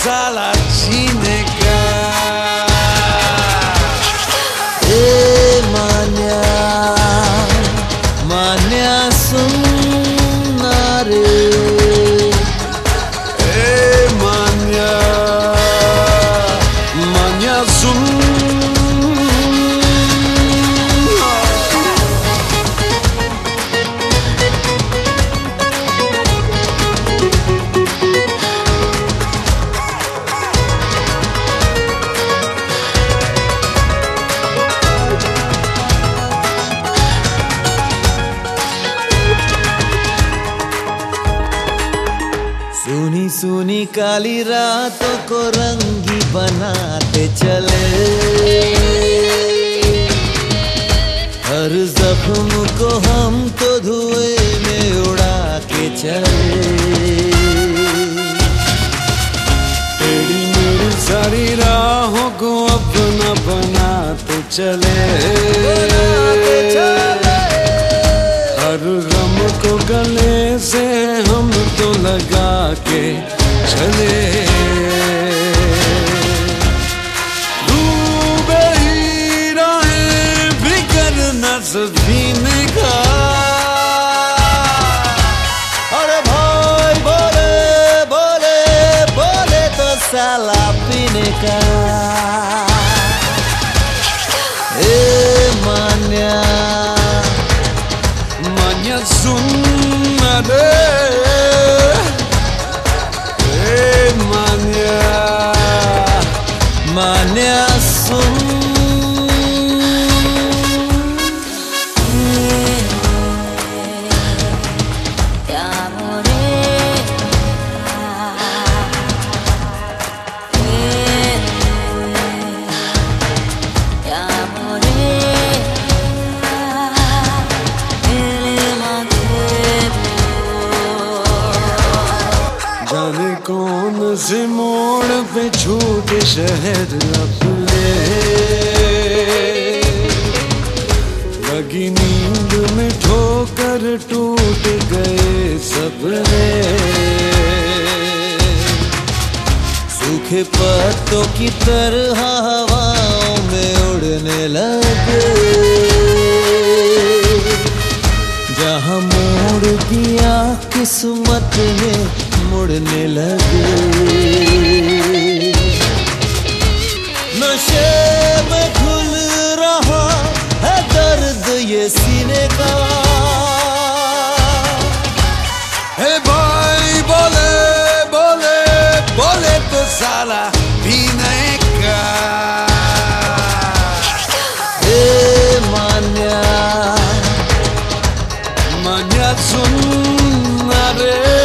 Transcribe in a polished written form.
साला जीने का। मान्या मान्या सुनना रे, मान्या मान्या सुन। सुनी सुनी काली रातों को रंगी बनाते चले, हर जख्म को हम तो धुएं में उड़ा के चले। तेरी मेरी सारी राहों को अपना बनाते चले, हर गम को गले से हम तो लगा के चले। डूबे ही रहे बिगर न सफीने का। अरे भाई बोले बोले बोले तो साला पीने का। मान्या मान्या सुन रे, मान्या मान्या सुन। जाने कौन से मोड़ पे छूटे शहर अपने, लगी नींद में ठोकर टूट गए सपने। सूखे पत्तों की तरह हवाओं में उड़ने लगे, जहाँ मोड़ दिया किस्मत ने मुड़ने लगे। नशे में घुल रहा है दर्द ये सीने का। हे भाई बोले बोले बोले तो साला पीने का। मान्या मान्या सुन रे।